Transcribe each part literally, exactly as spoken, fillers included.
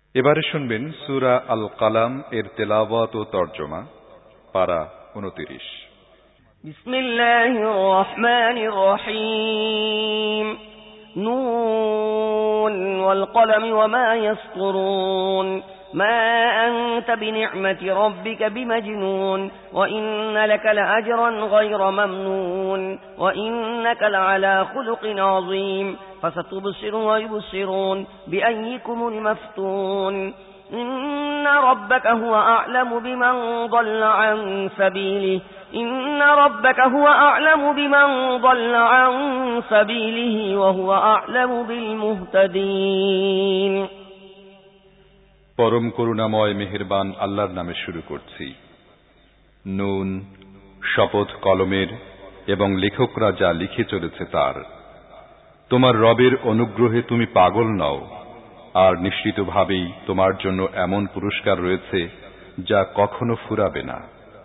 এবারে শুনবেন সূরা আল কালাম এর তেলাওয়াত ও তরজমা, পারা উনত্রিশ। বিসমিল্লাহির রহমানির রহিম। নুন ওয়াল কলামি ওয়া মা ইয়াসতুরুন মা আনতা বিনি'মাতি রাব্বিকা বিমাজনুন ওয়া ইন্না লাকা লাআজরান গায়রা মামনুন ওয়া ইন্নাকা লাআলা খুলুকিন আযীম ফাসাতুবসিরু ওয়া ইউবসিরুন বিআইয়িকুমুল মাফতুন إن ربك هو أعلم بمن ضل عن سبيله إن ربك هو أعلم بمن ضل عن سبيله وهو أعلم بالمهتدين। পরম করুণাময় মেহেরবান আল্লাহর নামে শুরু করছি। নুন, শপথ কলমের এবং লেখকরা যা লিখে চলেছে তার। তোমার রবের অনুগ্রহে তুমি পাগল নও, আর নিশ্চিতভাবেই তোমার জন্য এমন পুরস্কার রয়েছে যা কখনো ফুরাবে না।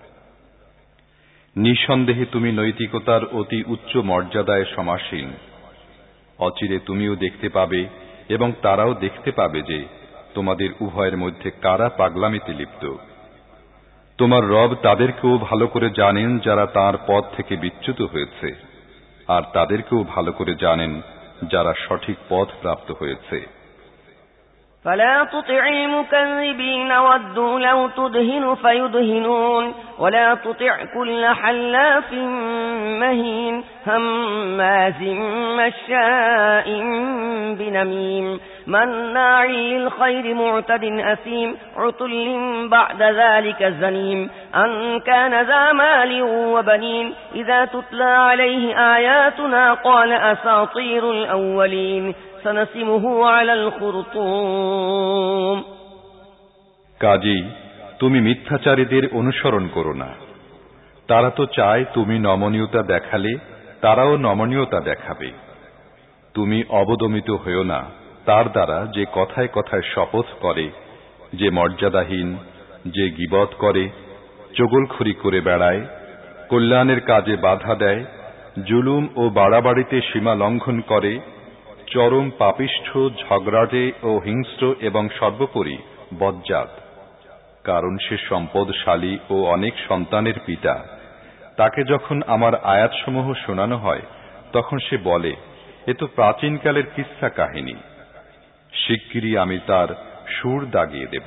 নিঃসন্দেহে তুমি নৈতিকতার অতি উচ্চ মর্যাদায় সমাসীন। অচিরে তুমিও দেখতে পাবে এবং তারাও দেখতে পাবে যে তোমাদের উভয়ের মধ্যে কারা পাগলামিতে লিপ্ত। তোমার রব তাদেরকেও ভালো করে জানেন যারা তার পথ থেকে বিচ্যুত হয়েছে, আর তাদেরকেও ভালো করে জানেন যারা সঠিক পথ প্রাপ্ত হয়েছে। فلا تطع المكذبين ودوا لو تدهن فيدهنون ولا تطع كل حلاف مهين هماز مشاء بنميم مناع للخير معتد أثيم عتل بعد ذلك زنيم أن كان ذا مال وبنين إذا تتلى عليه آياتنا قال أساطير الأولين سنسمه على الخرطوم। কাজেই তুমি মিথ্যাচারীদের অনুসরণ করো না। তারা তো চায় তুমি নমনীয়তা দেখালে তারাও নমনীয়তা দেখাবে। তুমি অবদমিত হয়েও না তার দ্বারা যে কথায় কথায় শপথ করে, যে মর্যাদাহীন, যে গীবত করে, চগলখড়ি করে বেড়ায়, কল্যাণের কাজে বাধা দেয়, জুলুম ও বাড়াবাড়িতে সীমা লঙ্ঘন করে, চরম পাপিষ্ঠ, ঝগড়াটে ও হিংস্র এবং সর্বোপরি বজ্জাত। কারণ সে সম্পদশালী ও অনেক সন্তানের পিতা। তাকে যখন আমার আয়াতসমূহ শোনানো হয় তখন সে বলে, এ তো প্রাচীনকালের কিস্সা কাহিনী। শিগগিরই আমি তার সুর দাগিয়ে দেব।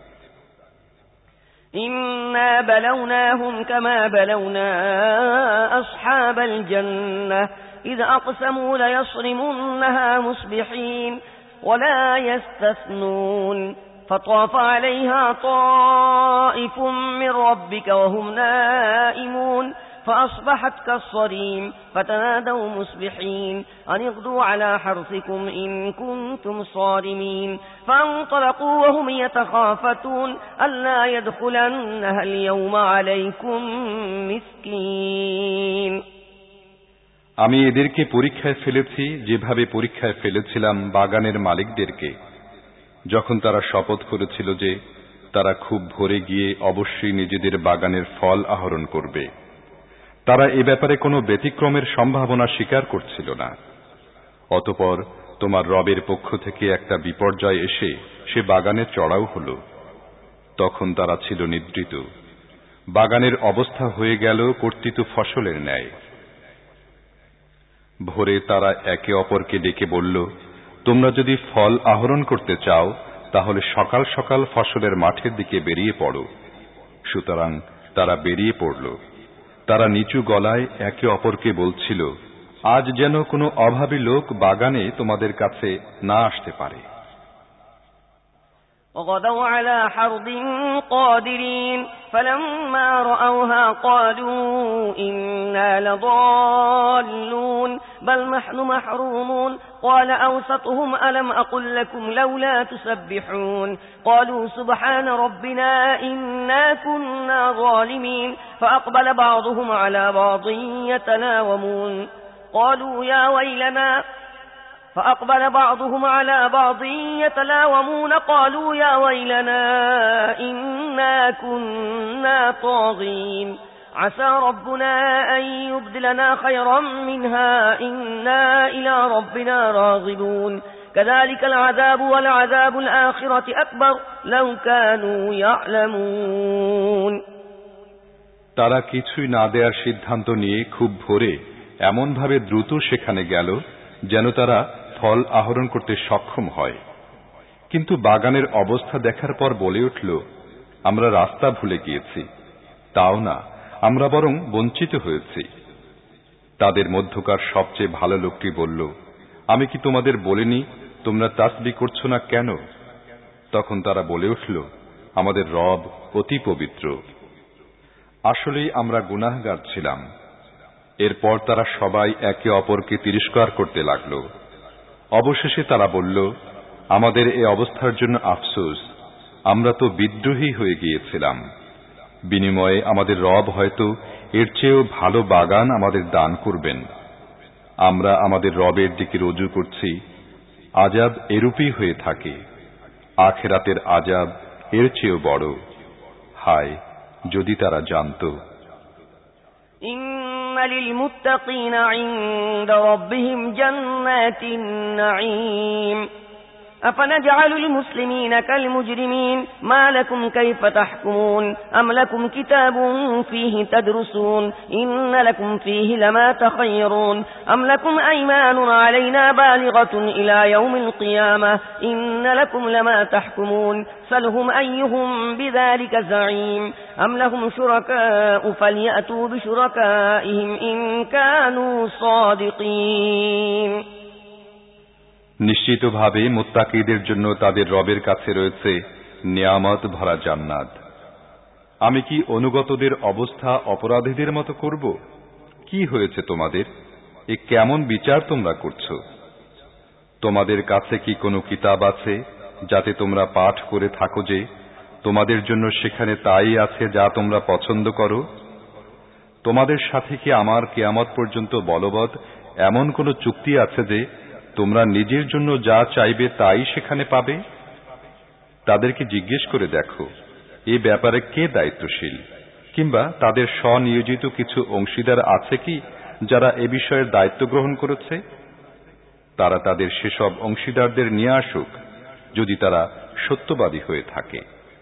إنا بلوناهم كما بلونا أصحاب الجنة إذ أقسموا ليصرمنها مصبحين ولا يستثنون فطاف عليها طائف من ربك وهم نائمون فأصبحت كالصريم فتنادوا مصبحين أن اغدوا على حرثكم إن كنتم صارمين فانطلقوا وهم يتخافتون ألا يدخلنها اليوم عليكم مسكين। আমি এদেরকে পরীক্ষায় ফেলেছি যেভাবে পরীক্ষায় ফেলেছিলাম বাগানের মালিকদেরকে, যখন তারা শপথ করেছিল যে তারা খুব ভোরে গিয়ে অবশ্যই নিজেদের বাগানের ফল আহরণ করবে। তারা এ ব্যাপারে কোনো ব্যতিক্রমের সম্ভাবনা স্বীকার করছিল না। অতঃপর তোমার রবের পক্ষ থেকে একটা বিপর্যয় এসে সে বাগানে চড়াও হল। তখন তারা ছিল নিদ্রিত। বাগানের অবস্থা হয়ে গেল কর্তৃত ফসলের ন্যায়। ভোরে তারা একে অপরকে ডেকে বলল, তোমরা যদি ফল আহরণ করতে চাও তাহলে সকাল সকাল ফসলের মাঠের দিকে বেরিয়ে পড়ো। সুতরাং তারা বেরিয়ে পড়ল। তারা নিচু গলায় একে অপরকে বলছিল, আজ যেন কোনো অভাবী লোক বাগানে তোমাদের কাছে না আসতে পারে। وغدوا على حرد قادرين فلما رأوها قالوا إنا لضالون بل نحن محرومون قال أوسطهم ألم أقل لكم لولا تسبحون قالوا سبحان ربنا إنا كنا ظالمين فأقبل بعضهم على بعض يتلاومون قالوا يا ويلنا فأقبل بعضهم على بعض يتلاومون قالوا يا ويلنا إنا كنا طاغين عسى ربنا أن يبدلنا خيرا منها إنا إلى ربنا راغبون كذلك العذاب والعذاب الآخرة أكبر لو كانوا يعلمون তারা কিছুই না দেওয়ার সিদ্ধান্ত নিয়ে খুব ভোরে এমন ভাবে দ্রুত সেখানে গেল যেন তারা ফল আহরণ করতে সক্ষম হয়। কিন্তু বাগানের অবস্থা দেখার পর বলে উঠল, আমরা রাস্তা ভুলে গিয়েছি। তাও না, আমরা বরং বঞ্চিত হয়েছি। তাদের মধ্যকার সবচেয়ে ভালো লোকটি বলল, আমি কি তোমাদের বলিনি তোমরা তাসবিহ করছো না কেন? তখন তারা বলে উঠল, আমাদের রব অতি পবিত্র। আসলেই আমরা গুনাহগার ছিলাম। এরপর তারা সবাই একে অপরকে তিরস্কার করতে লাগল। অবশেষে তারা বলল, আমাদের এই অবস্থার জন্য আফসোস, আমরা তো বিদ্রোহী হয়ে গিয়েছিলাম। বিনিময়ে আমাদের রব হয়তো এর চেয়েও ভালো বাগান আমাদের দান করবেন। আমরা আমাদের রবের দিকে রুজু করছি। আযাব এরূপই হয়ে থাকে। আখিরাতের আযাব এর চেয়েও বড়। হায়, যদি তারা জানত। إن للمتقين عند ربهم جنات النعيم أفنجعل المسلمين كالمجرمين ما لكم كيف تحكمون أم لكم كتاب فيه تدرسون إن لكم فيه لما تخيرون أم لكم أيمان علينا بالغة إلى يوم القيامة إن لكم لما تحكمون سلهم أيهم بذلك زعيم أم لهم شركاء فليأتوا بشركائهم إن كانوا صادقين নিশ্চিতভাবে মুত্তাকীদের জন্য তাদের রবের কাছে রয়েছে নিয়ামত ভরা জান্নাত। আমি কি অনুগতদের অবস্থা অপরাধীদের মতো করব? কি হয়েছে তোমাদের? এ কেমন বিচার তোমরা করছো? তোমাদের কাছে কি কোনো কিতাব আছে যাতে তোমরা পাঠ করে থাকো যে তোমাদের জন্য সেখানে তাই আছে যা তোমরা পছন্দ করো? তোমাদের সাথে কি আমার কিয়ামত পর্যন্ত বলবৎ এমন কোন চুক্তি আছে যে তোমরা নিজের জন্য যা চাইবে তাই সেখানে পাবে? তাদেরকে জিজ্ঞেস করে দেখো, এই ব্যাপারে কে দায়িত্বশীল, কিংবা তাদের স্বনিয়োজিত কিছু অংশীদার আছে কি যারা এ বিষয়ের দায়িত্ব গ্রহণ করেছে? তারা তাদের সেসব অংশীদারদের নিয়ে আসুক, যদি তারা সত্যবাদী হয়ে থাকে।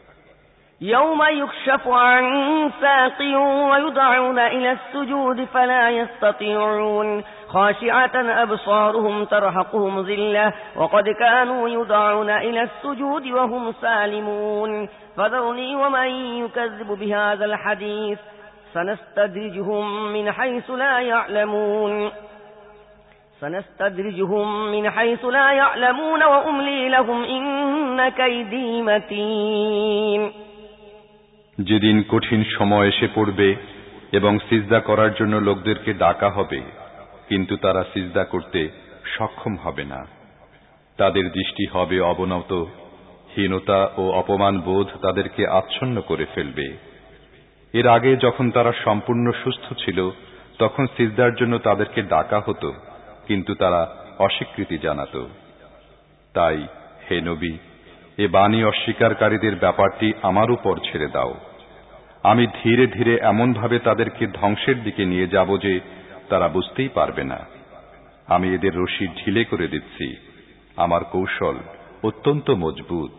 يوم يكشف عن ساق ويدعون إلى السجود فلا يستطيعون خاشعة أبصارهم ترهقهم ذلة وقد كانوا يدعون إلى السجود وهم سالمون فذرني ومن يكذب بهذا الحديث سنستدرجهم من حيث لا يعلمون سنستدرجهم من حيث لا يعلمون وأملي لهم إن كيدي متين যেদিন কঠিন সময় এসে পড়বে এবং সিজদা করার জন্য লোকদেরকে ডাকা হবে, কিন্তু তারা সিজদা করতে সক্ষম হবে না। তাদের দৃষ্টি হবে অবনত, হীনতা ও অপমান বোধ তাদেরকে আচ্ছন্ন করে ফেলবে। এর আগে যখন তারা সম্পূর্ণ সুস্থ ছিল তখন সিজদার জন্য তাদেরকে ডাকা হতো, কিন্তু তারা অস্বীকৃতি জানাত। তাই হে নবী, এ বাণী অস্বীকারীদের ব্যাপারটি আমার উপর ছেড়ে দাও। আমি ধীরে ধীরে এমন ভাবে তাদেরকে ধ্বংসের দিকে নিয়ে যাব যে তারা বুঝতেই পারবে না। আমি এদের রশি ঢিলে করে দিচ্ছি। আমার কৌশল অত্যন্ত মজবুত।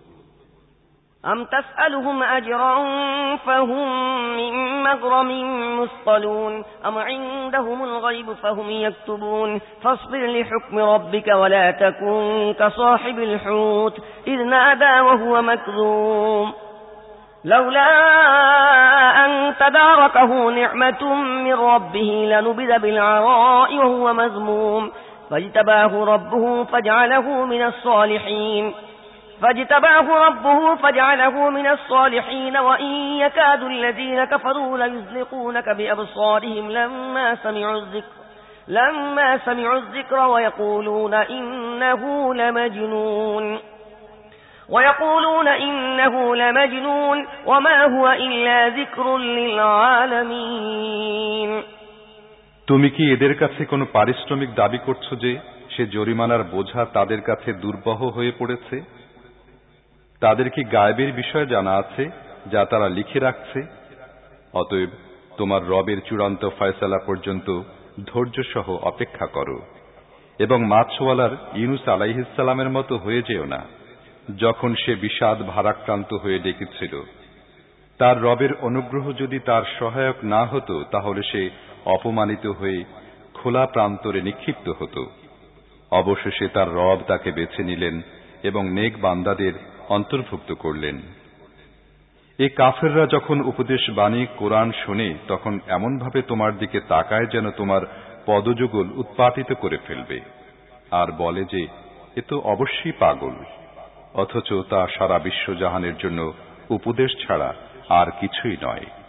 أم تسألهم أجرا فهم من مغرم مثقلون أم عندهم الغيب فهم يكتبون فاصبر لحكم ربك ولا تكن كصاحب الحوت إذ نادى وهو مكذوم لولا أن تداركه نعمة من ربه لنبذ بالعراء وهو مذموم فاجتباه ربه فجعله من الصالحين فاجتباه ربه فجعله من الصالحين وإن يكاد الذين كفروا ليزلقونك بأبصارهم لما سمعوا الذكر لما سمعوا الذكر ويقولون إنه لمجنون ويقولون إنه لمجنون وما هو إلا ذكر للعالمين তুমি কি এদের কাছে কোনো পারিশ্রমিক দাবি করছো যে সে জরিমানার বোঝা তাদের কাছে দুর্বহ হয়ে পড়েছে? তাদের কি গায়েবের বিষয় জানা আছে যা তারা লিখে রাখছে? অতএব তোমার রবের চূড়ান্ত ফয়সালা পর্যন্ত ধৈর্য সহ অপেক্ষা করো। এবং মাছওয়ালার ইউনুস আলাইহিসসালামের মতো হয়ে যেও না, যখন সে বিষাদ ভারাক্রান্ত হয়ে ডেকেছিল। তার রবের অনুগ্রহ যদি তার সহায়ক না হতো, তাহলে সে অপমানিত হয়ে খোলা প্রান্তরে নিক্ষিপ্ত হতো। অবশেষে তার রব তাকে বেছে নিলেন এবং নেক বান্দাদের অন্তর্ভুক্ত করলেন। এই কাফেররা যখন উপদেশ বাণী কোরআন শোনে, তখন এমনভাবে তোমার দিকে তাকায় যেন তোমার পদযুগল উৎপাটিত করে ফেলবে, আর বলে যে এ তো অবশ্যই পাগল, অথচ তা সারা বিশ্বজাহানের জন্য উপদেশ ছাড়া আর কিছুই নয়।